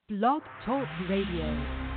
Blog Talk Radio.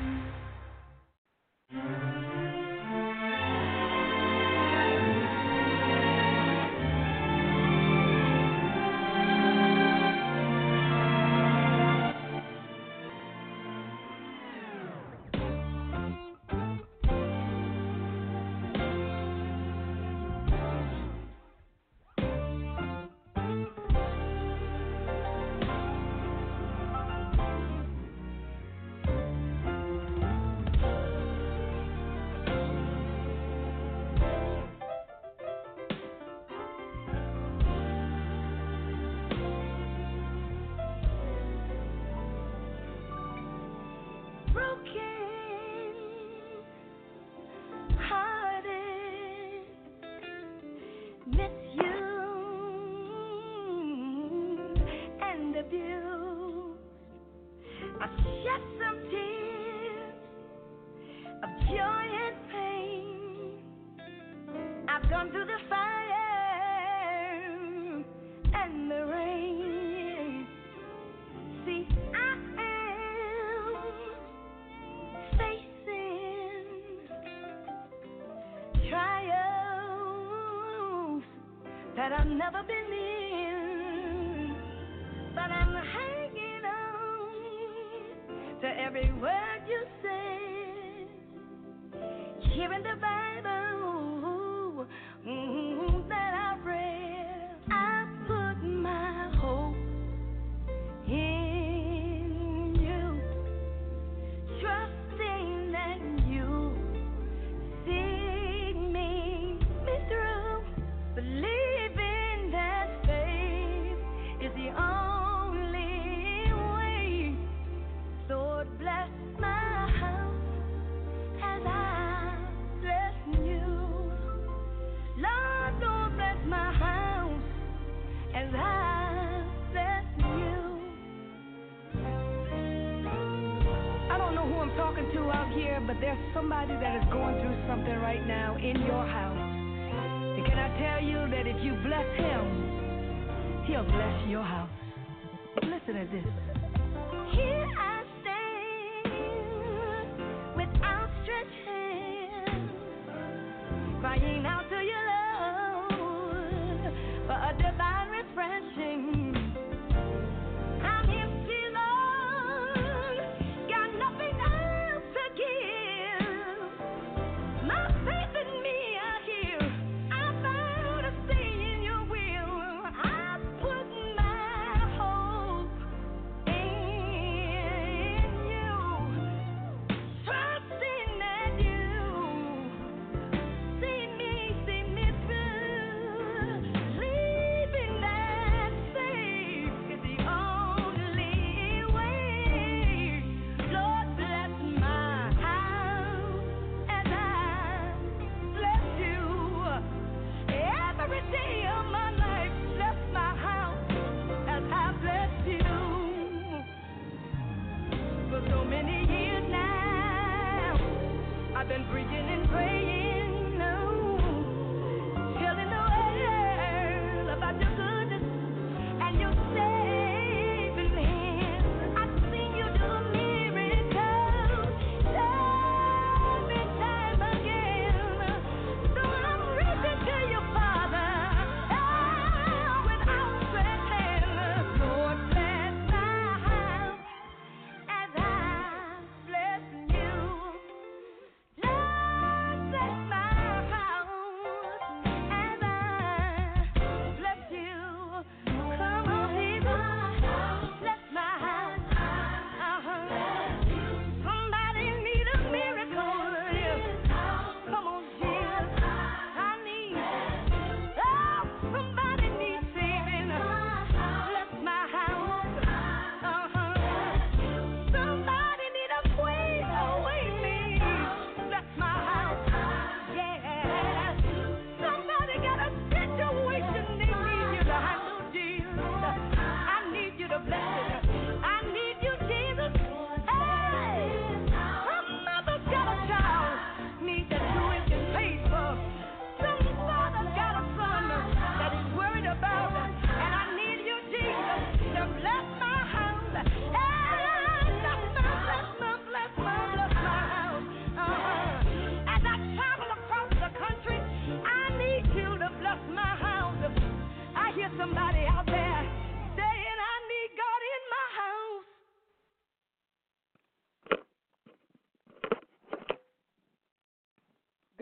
That I've never been in, but I'm hanging on to every word you say. Here in the Bible that I read, I put my hope in you, trusting that you see me through. Believe the only way. Lord, bless my house as I bless you. Lord, bless my house as I bless you. I don't know who I'm talking to out here, but there's somebody that is going through something right now in your house. And can I tell you that if you bless him, he'll bless your house. Listen to this. Here I stand with outstretched hands, crying out to you, Lord, for a divine refreshing. I'm empty, Lord, got nothing else to give. My faith in me out here, I found a stay in your will. I put my hope in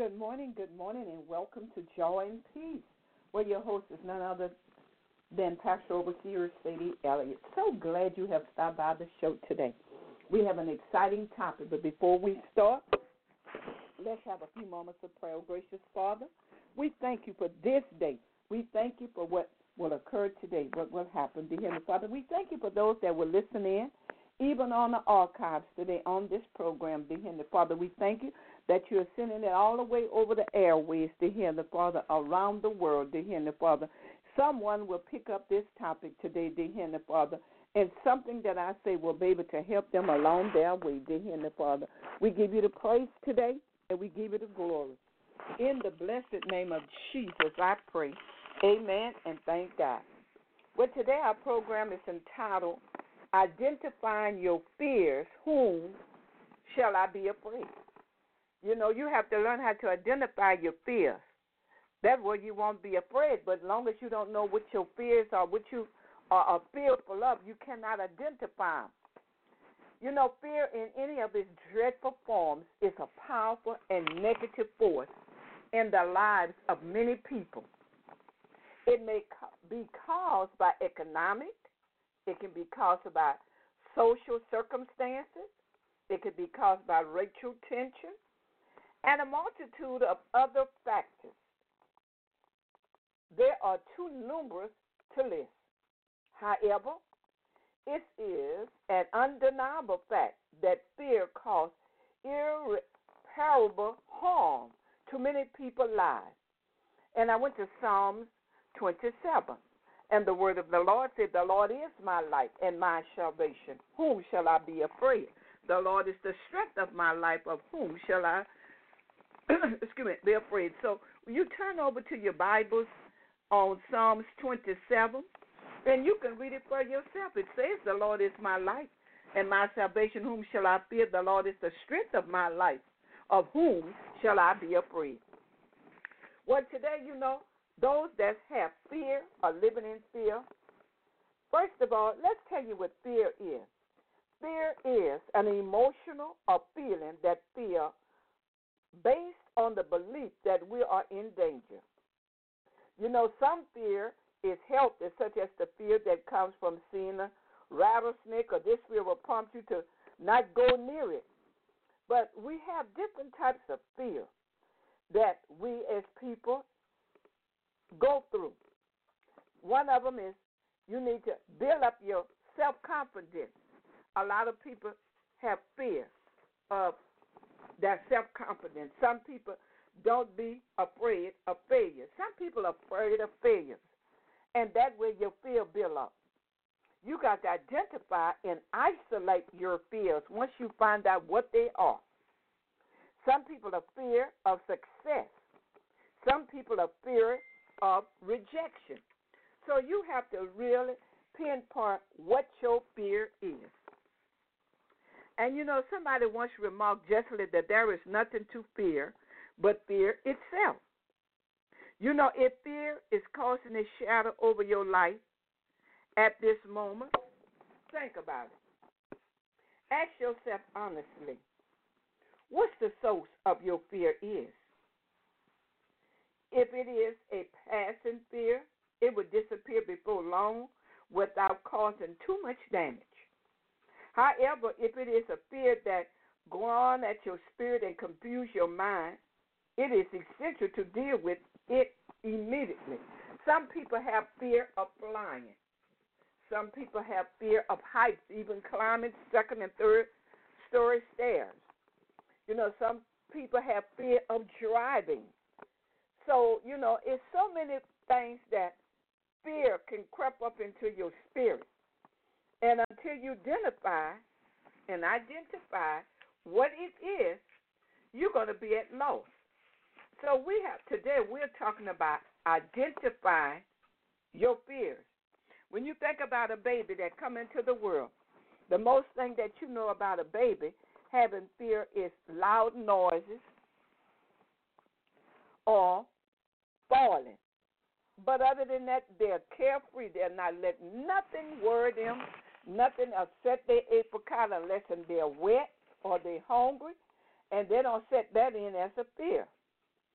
good morning, and welcome to Joy and Peace, where your host is none other than Pastor Overseer Sadie Elliott. So glad you have stopped by the show today. We have an exciting topic, but before we start, let's have a few moments of prayer. Gracious Father, we thank you for this day. We thank you for what will occur today, what will happen. Dear Heavenly Father, we thank you for those that will listen in, even on the archives today on this program. Dear Heavenly Father, we thank you that you are sending it all the way over the airways, dear Heavenly Father, around the world, dear Heavenly Father. Someone will pick up this topic today, dear Heavenly Father, and something that I say will be able to help them along their way, dear Heavenly Father. We give you the praise today, and we give you the glory. In the blessed name of Jesus, I pray. Amen, and thank God. Well, today our program is entitled, Identifying Your Fears, Whom Shall I Be Afraid? You know, you have to learn how to identify your fears. That way you won't be afraid, but as long as you don't know what your fears are, what you are fearful of, you cannot identify them. You know, fear in any of its dreadful forms is a powerful and negative force in the lives of many people. It may be caused by economic, it can be caused by social circumstances, it can be caused by racial tension, and a multitude of other factors. There are too numerous to list. However, it is an undeniable fact that fear causes irreparable harm to many people's lives. And I went to Psalms 27, and the word of the Lord said, the Lord is my light and my salvation. Whom shall I be afraid? The Lord is the strength of my life. Of whom shall I be afraid? So you turn over to your Bibles on Psalms 27, and you can read it for yourself. It says, the Lord is my light and my salvation. Whom shall I fear? The Lord is the strength of my life. Of whom shall I be afraid? Well, today, you know, those that have fear are living in fear. First of all, let's tell you what fear is. Fear is an emotional or feeling that fear based on the belief that we are in danger. You know, some fear is healthy, such as the fear that comes from seeing a rattlesnake, or this fear will prompt you to not go near it. But we have different types of fear that we as people go through. One of them is you need to build up your self-confidence. A lot of people have fear of their self-confidence. Some people don't be afraid of failure. Some people are afraid of failures, and that way your fear build up. You got to identify and isolate your fears once you find out what they are. Some people are fear of success. Some people are fear of rejection. So you have to really pinpoint what your fear is. And, you know, somebody once remarked justly that there is nothing to fear but fear itself. You know, if fear is casting a shadow over your life at this moment, think about it. Ask yourself honestly, what's the source of your fear is? If it is a passing fear, it will disappear before long without causing too much damage. However, if it is a fear that go on at your spirit and confuse your mind, it is essential to deal with it immediately. Some people have fear of flying. Some people have fear of heights, even climbing second and third story stairs. You know, some people have fear of driving. So, you know, it's so many things that fear can creep up into your spirit. And until you identify what it is, you're going to be at loss. So we're talking about identifying your fears. When you think about a baby that come into the world, the most thing that you know about a baby having fear is loud noises or falling. But other than that, they're carefree. They're not letting nothing worry them, nothing upset their apricot unless they're wet or they're hungry, and they don't set that in as a fear.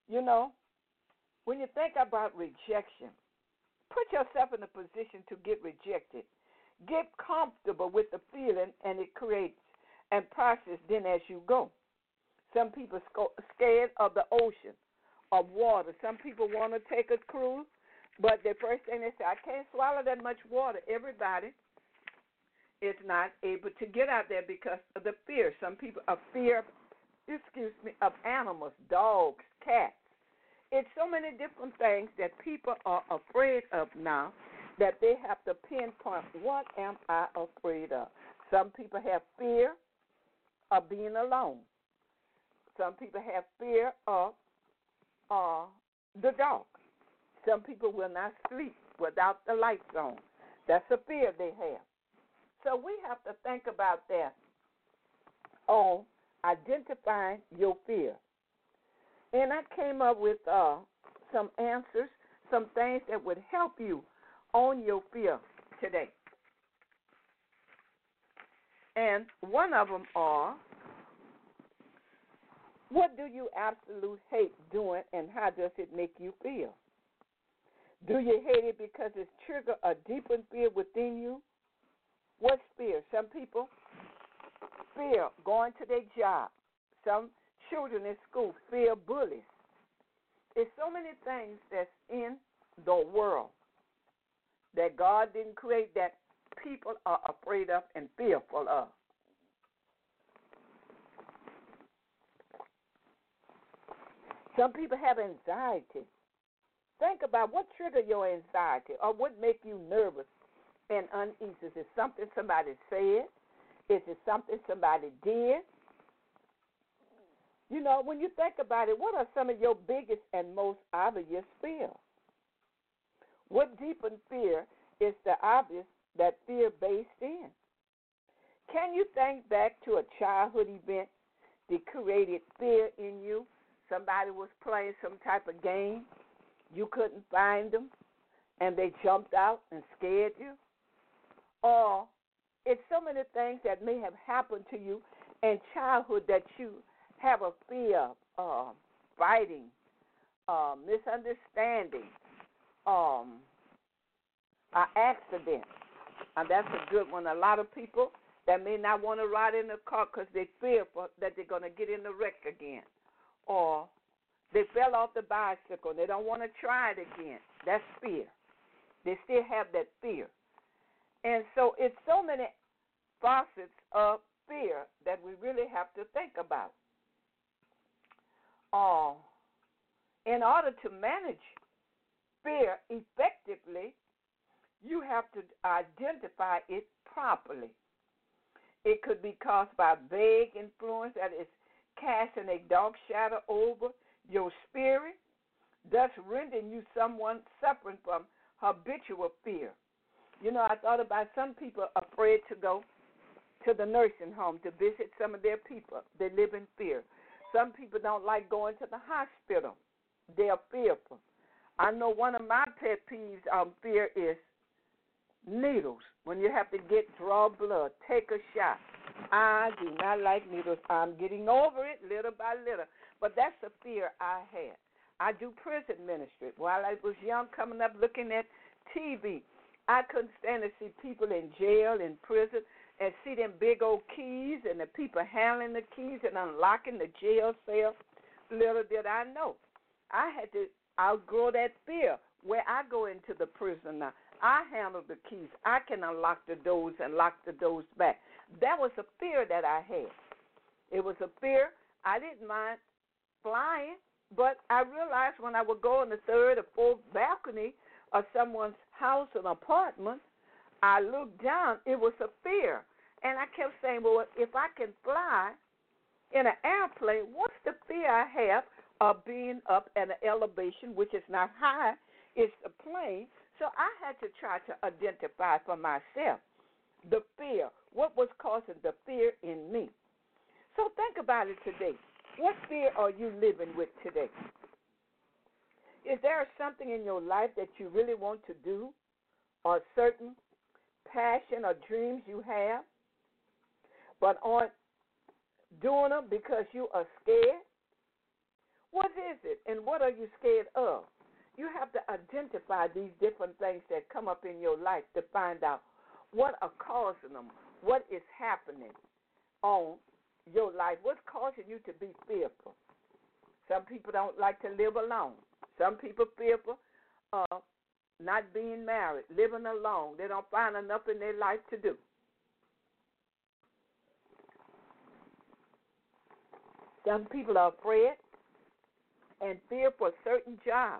You know, when you think about rejection, put yourself in a position to get rejected. Get comfortable with the feeling, and it creates and process then as you go. Some people scared of the ocean, of water. Some people want to take a cruise, but the first thing they say, I can't swallow that much water. Everybody is not able to get out there because of the fear. Some people are fear, of animals, dogs, cats. It's so many different things that people are afraid of now that they have to pinpoint, what am I afraid of? Some people have fear of being alone. Some people have fear of the dark. Some people will not sleep without the lights on. That's a fear they have. So we have to think about that on identifying your fear. And I came up with some answers, some things that would help you on your fear today. And one of them are, what do you absolutely hate doing, and how does it make you feel? Do you hate it because it's triggered a deeper fear within you? What's fear? Some people fear going to their job. Some children in school fear bullies. There's so many things that's in the world that God didn't create that people are afraid of and fearful of. Some people have anxiety. Think about what triggers your anxiety or what makes you nervous and uneasy. Is it something somebody said? Is it something somebody did? You know, when you think about it, what are some of your biggest and most obvious fears? What deepened fear is the obvious that fear based in? Can you think back to a childhood event that created fear in you? Somebody was playing some type of game. You couldn't find them, and they jumped out and scared you. Or it's so many things that may have happened to you in childhood that you have a fear of fighting, misunderstanding, an accident. And that's a good one. A lot of people that may not want to ride in the car because they fear that they're going to get in the wreck again. Or they fell off the bicycle and they don't want to try it again. That's fear. They still have that fear. And so it's so many facets of fear that we really have to think about. In order to manage fear effectively, you have to identify it properly. It could be caused by vague influence that is casting a dark shadow over your spirit, thus rendering you someone suffering from habitual fear. You know, I thought about some people afraid to go to the nursing home to visit some of their people. They live in fear. Some people don't like going to the hospital. They are fearful. I know one of my pet peeves on fear is needles. When you have to draw blood, take a shot. I do not like needles. I'm getting over it little by little. But that's a fear I had. I do prison ministry. While I was young, coming up looking at TV, I couldn't stand to see people in jail, in prison, and see them big old keys and the people handling the keys and unlocking the jail cell. Little did I know, I had to outgrow that fear. Where I go into the prison now, I handle the keys. I can unlock the doors and lock the doors back. That was a fear that I had. It was a fear. I didn't mind flying, but I realized when I would go on the third or fourth balcony of someone's house or apartment, I looked down. It was a fear. And I kept saying, well, if I can fly in an airplane, what's the fear I have of being up at an elevation, which is not high, it's a plane. So I had to try to identify for myself the fear, what was causing the fear in me. So think about it today. What fear are you living with today? Is there something in your life that you really want to do, or a certain passion or dreams you have, but aren't doing them because you are scared? What is it, and what are you scared of? You have to identify these different things that come up in your life to find out what are causing them, what is happening on your life, what's causing you to be fearful. Some people don't like to live alone. Some people fearful of not being married, living alone. They don't find enough in their life to do. Some people are afraid and fear for certain jobs.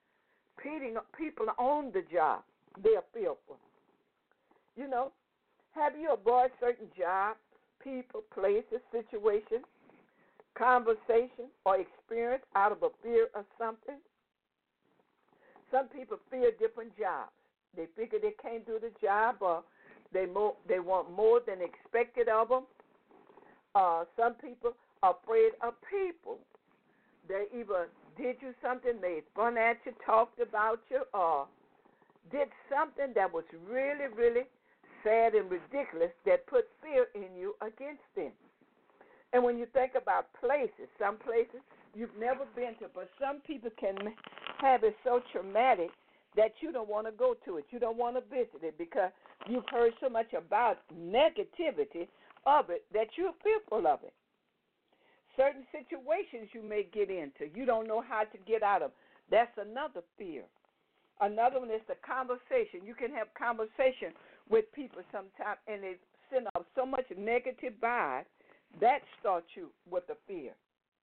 People on the job, they're fearful. You know, have you avoided certain jobs, people, places, situations, conversation, or experience out of a fear of something? Some people fear different jobs. They figure they can't do the job, or they want more than expected of them. Some people are afraid of people. They either did you something, made fun at you, talked about you, or did something that was really, really sad and ridiculous that put fear in you against them. And when you think about places, some places you've never been to, but some people can have it so traumatic that you don't want to go to it. You don't want to visit it because you've heard so much about negativity of it that you're fearful of it. Certain situations you may get into, you don't know how to get out of. That's another fear. Another one is the conversation. You can have conversation with people sometimes, and they send off so much negative vibe that starts you with a fear.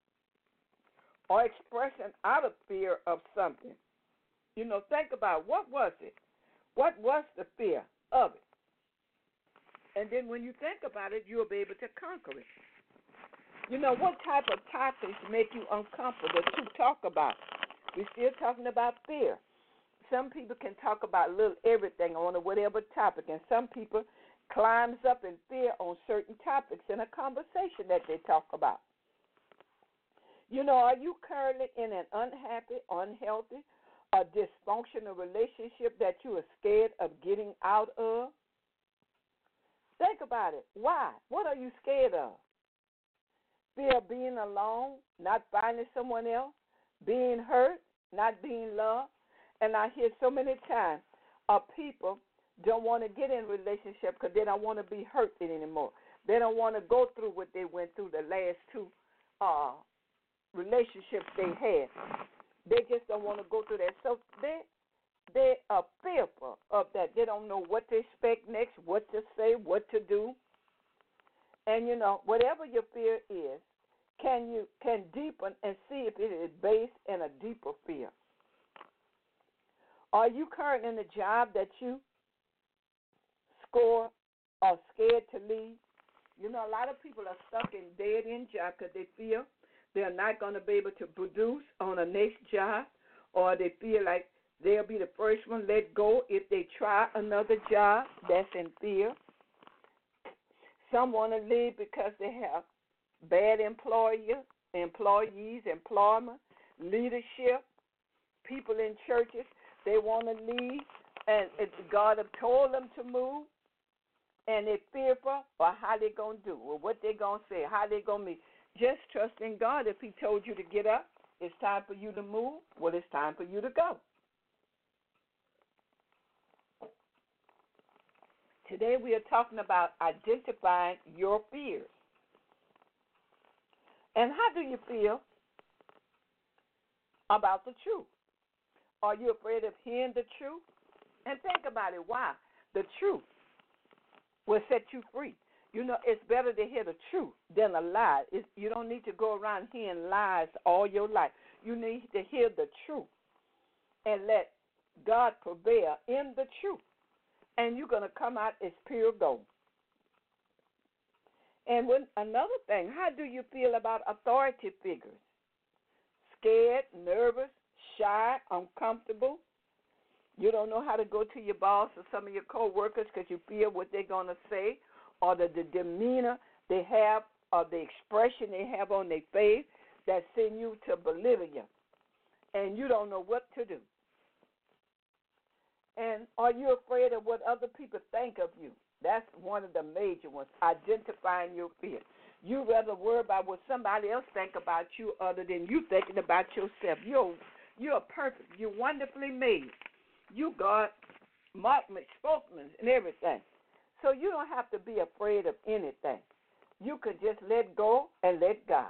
Or expression out of fear of something. You know, think about what was it? What was the fear of it? And then when you think about it, you'll be able to conquer it. You know, what type of topics make you uncomfortable to talk about? We're still talking about fear. Some people can talk about a little everything on a whatever topic, and some people climbs up in fear on certain topics in a conversation that they talk about. You know, are you currently in an unhappy, unhealthy, or dysfunctional relationship that you are scared of getting out of? Think about it. Why? What are you scared of? Fear of being alone, not finding someone else, being hurt, not being loved. And I hear so many times people don't want to get in a relationship because they don't want to be hurt anymore. They don't want to go through what they went through the last two relationships they had. They just don't want to go through that. So they are fearful of that. They don't know what to expect next, what to say, what to do. And, you know, whatever your fear is, can deepen and see if it is based in a deeper fear. Are you currently in a job that you score or scared to leave? You know, a lot of people are stuck in dead-end jobs because they feel they're not going to be able to produce on a next job, or they feel like they'll be the first one let go if they try another job. That's in fear. Some want to leave because they have bad employees, employment, leadership, people in churches. They want to leave, and God have told them to move, and they're fearful or how they're going to do, or what they're going to say, how they're going to be. Just trust in God. If he told you to get up, it's time for you to move, well, it's time for you to go. Today we are talking about identifying your fears. And how do you feel about the truth? Are you afraid of hearing the truth? And think about it. Why? The truth will set you free. You know, it's better to hear the truth than a lie. You don't need to go around hearing lies all your life. You need to hear the truth and let God prevail in the truth. And you're going to come out as pure gold. And another thing, how do you feel about authority figures? Scared, nervous, shy, uncomfortable? You don't know how to go to your boss or some of your co-workers because you fear what they're going to say, or the demeanor they have, or the expression they have on their face that send you to Bolivia, and you don't know what to do. And are you afraid of what other people think of you? That's one of the major ones, identifying your fear. You rather worry about what somebody else think about you other than you thinking about yourself. You're perfect. You're wonderfully made. You got markman, spokesman, and everything. So you don't have to be afraid of anything. You can just let go and let God.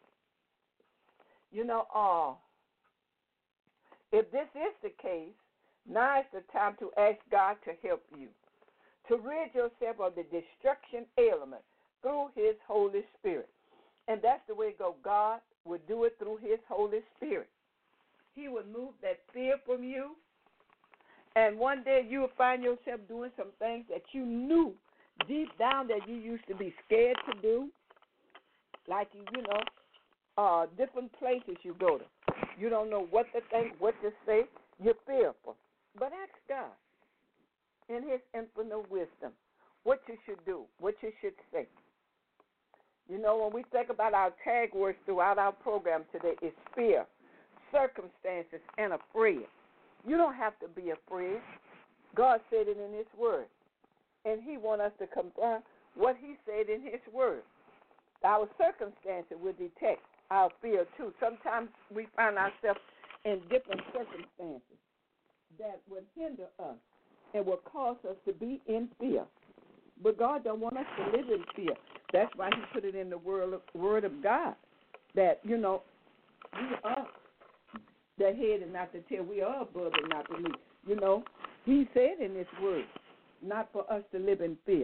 If this is the case, now is the time to ask God to help you, to rid yourself of the destruction element through His Holy Spirit. And that's the way it goes. God will do it through His Holy Spirit. He will move that fear from you, and one day you will find yourself doing some things that you knew deep down that you used to be scared to do, like different places you go to. You don't know what to think, what to say. You're fearful. But ask God in His infinite wisdom what you should do, what you should say. When we think about our tag words throughout our program today, it's fear, circumstances, and afraid. You don't have to be afraid. God said it in His Word. And He wants us to confirm what He said in His Word. Our circumstances will detect our fear, too. Sometimes we find ourselves in different circumstances that would hinder us and will cause us to be in fear. But God don't want us to live in fear. That's why He put it in the Word of God that, we are the head and not the tail. We are above and not beneath. He said in His Word, not for us to live in fear.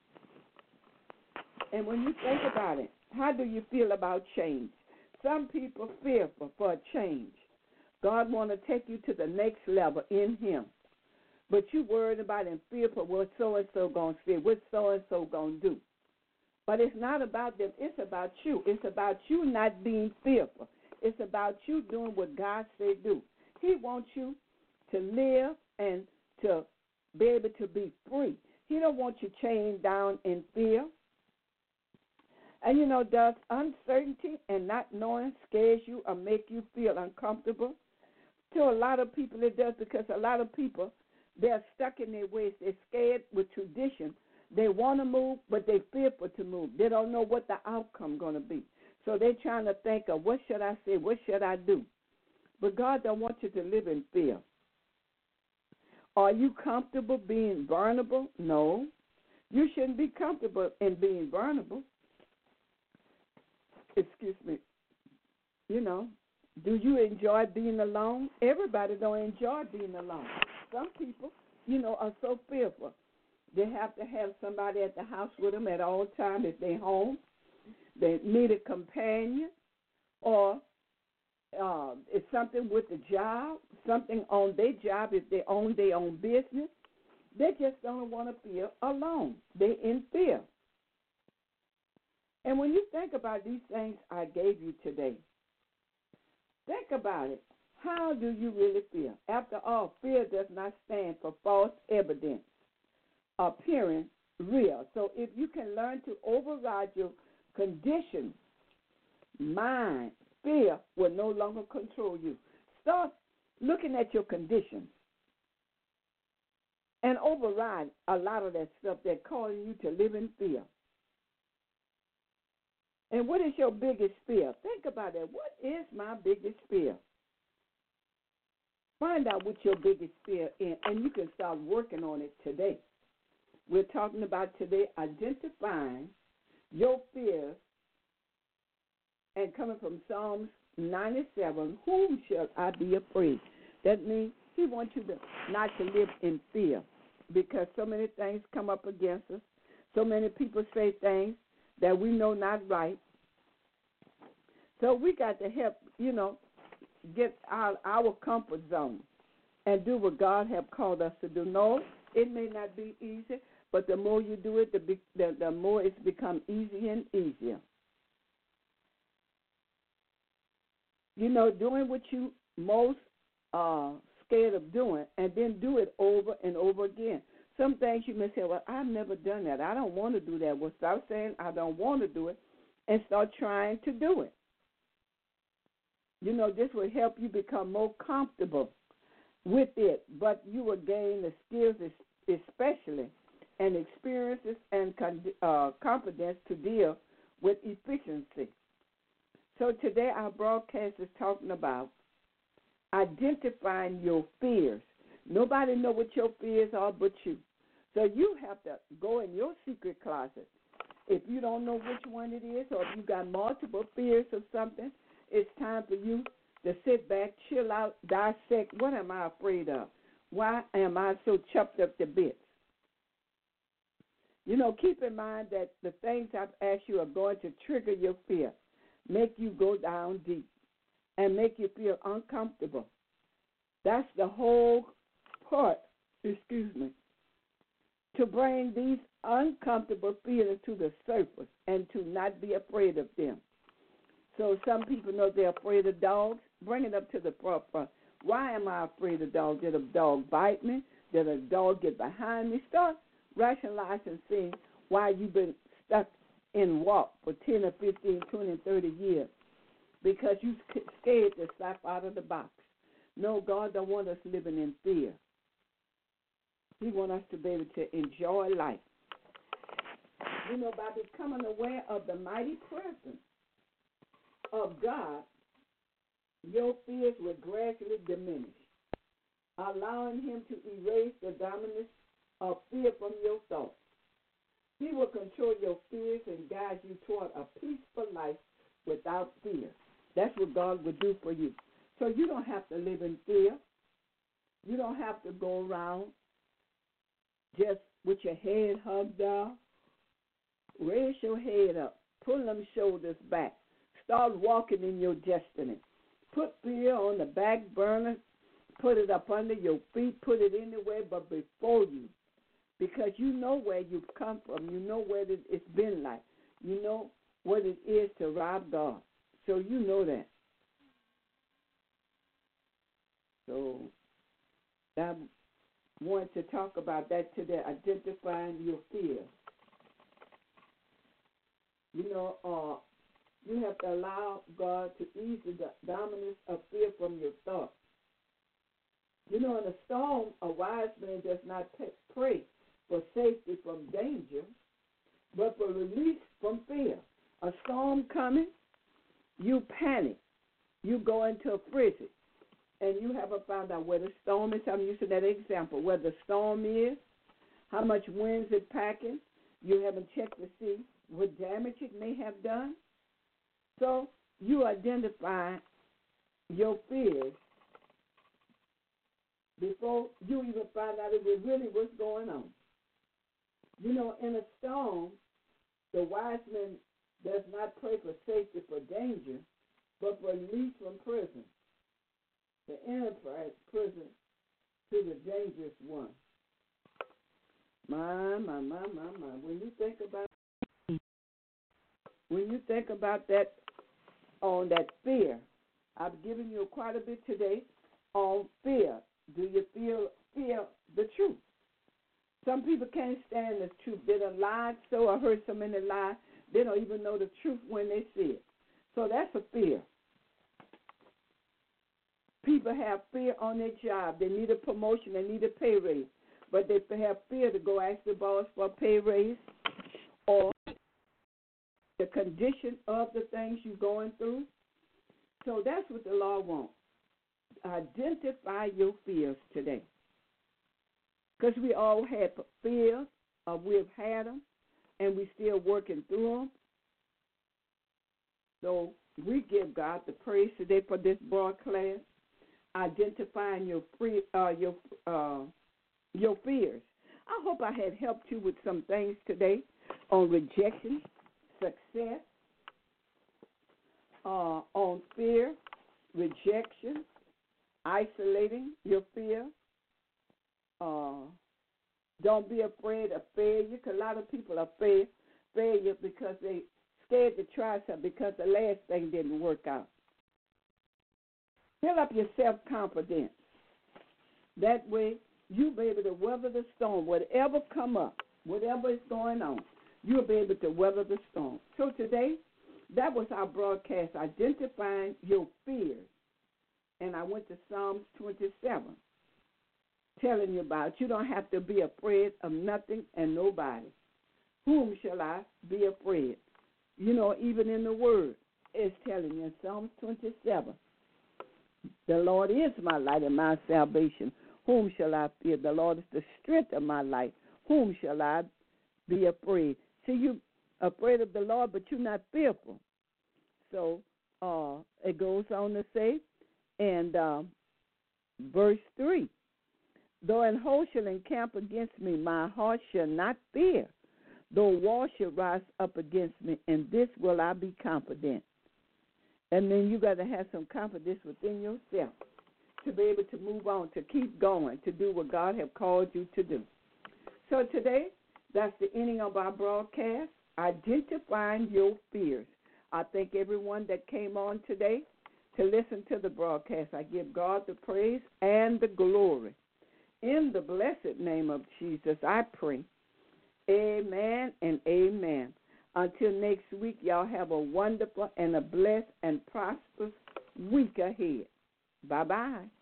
And when you think about it, how do you feel about change? Some people fearful for a change. God want to take you to the next level in Him. But you worried about and fearful what so-and-so going to say, what so-and-so going to do. But it's not about them. It's about you. It's about you not being fearful. It's about you doing what God said do. He wants you to live and to be able to be free. He don't want you chained down in fear. And, does uncertainty and not knowing scares you or make you feel uncomfortable? To a lot of people it does, because a lot of people, they're stuck in their ways. They're scared with tradition. They want to move, but they're fearful to move. They don't know what the outcome going to be. So they're trying to think of, what should I say? What should I do? But God don't want you to live in fear. Are you comfortable being vulnerable? No. You shouldn't be comfortable in being vulnerable. Excuse me. Do you enjoy being alone? Everybody don't enjoy being alone. Some people, are so fearful. They have to have somebody at the house with them at all times if they're home. They need a companion, or it's something with the job, something on their job if they own their own business. They just don't want to feel alone. They're in fear. And when you think about these things I gave you today, think about it. How do you really feel? After all, fear does not stand for false evidence appearing real. So if you can learn to override your conditions, mind, fear will no longer control you. Start looking at your conditions and override a lot of that stuff that's causing you to live in fear. And what is your biggest fear? Think about that. What is my biggest fear? Find out what your biggest fear is, and you can start working on it today. We're talking about today identifying your fears, and coming from Psalms 97, whom shall I be afraid? That means He wants you to not to live in fear, because so many things come up against us. So many people say things that we know not right. So we got to help, get out our comfort zone and do what God have called us to do. No, it may not be easy, but the more you do it, the more it's become easier and easier. Doing what you most scared of doing, and then do it over and over again. Some things you may say, well, I've never done that. I don't want to do that. Well, stop saying I don't want to do it and start trying to do it. This will help you become more comfortable with it, but you will gain the skills especially and experiences and confidence to deal with efficiency. So today our broadcast is talking about identifying your fears. Nobody know what your fears are but you. So you have to go in your secret closet. If you don't know which one it is, or if you got multiple fears of something, it's time for you to sit back, chill out, dissect. What am I afraid of? Why am I so chopped up to bits? You know, keep in mind that the things I've asked you are going to trigger your fear, make you go down deep, and make you feel uncomfortable. That's the whole part, to bring these uncomfortable feelings to the surface and to not be afraid of them. So some people know they're afraid of dogs. Bring it up to the forefront. Why am I afraid of dogs? Did a dog bite me? Did a dog get behind me? Start rationalizing, seeing why you've been stuck in walk for 10 or 15, 20, 30 years because you scared to step out of the box. No, God don't want us living in fear. He wants us to be able to enjoy life. You know, by becoming aware of the mighty presence of God, your fears will gradually diminish, allowing him to erase the dominance of fear from your thoughts. He will control your fears and guide you toward a peaceful life without fear. That's what God will do for you. So you don't have to live in fear. You don't have to go around just with your head hugged down. Raise your head up. Pull them shoulders back. Start walking in your destiny. Put fear on the back burner. Put it up under your feet. Put it anywhere but before you. Because you know where you've come from. You know what it's been like. You know what it is to rob God. So you know that. So I want to talk about that today, identifying your fears. You know, you have to allow God to ease the dominance of fear from your thoughts. You know, in a storm, a wise man does not pray for safety from danger, but for release from fear. A storm coming, you panic. You go into a frenzy, and you haven't found out where the storm is. I'm using that example, where the storm is, how much winds it packing. You haven't checked to see what damage it may have done. So you identify your fears before you even find out it was really what's going on. You know, in a storm, the wise man does not pray for safety for danger, but for release from prison, the enterprise prison to the dangerous one. My. When you think about that, on that fear, I've given you quite a bit today on fear. Do you fear the truth? Some people can't stand the truth. They done lied so or heard so many lies, they don't even know the truth when they see it. So that's a fear. People have fear on their job. They need a promotion. They need a pay raise. But they have fear to go ask the boss for a pay raise or the condition of the things you're going through. So that's what the law wants. Identify your fears today. Because we all have fears, or we've had them, and we're still working through them. So we give God the praise today for this broad class, identifying your fears. I hope I had helped you with some things today on rejection, success, on fear, rejection, isolating your fear. Don't be afraid of failure, because a lot of people are failure because they scared to try something because the last thing didn't work out. Fill up your self-confidence. That way, you'll be able to weather the storm. Whatever come up, whatever is going on, you'll be able to weather the storm. So today, that was our broadcast, identifying your fears. And I went to Psalms 27, telling you about you don't have to be afraid of nothing and nobody. Whom shall I be afraid? even in the Word, it's telling you in Psalms 27, the Lord is my light and my salvation. Whom shall I fear? The Lord is the strength of my life. Whom shall I be afraid? See, you afraid of the Lord, but you're not fearful. So it goes on to say, and verse 3, though an host shall encamp against me, my heart shall not fear. Though war shall rise up against me, in this will I be confident. And then you got to have some confidence within yourself to be able to move on, to keep going, to do what God has called you to do. So today, that's the ending of our broadcast, Identifying Your Fears. I thank everyone that came on today to listen to the broadcast. I give God the praise and the glory. In the blessed name of Jesus, I pray. Amen and amen. Until next week, y'all have a wonderful and a blessed and prosperous week ahead. Bye-bye.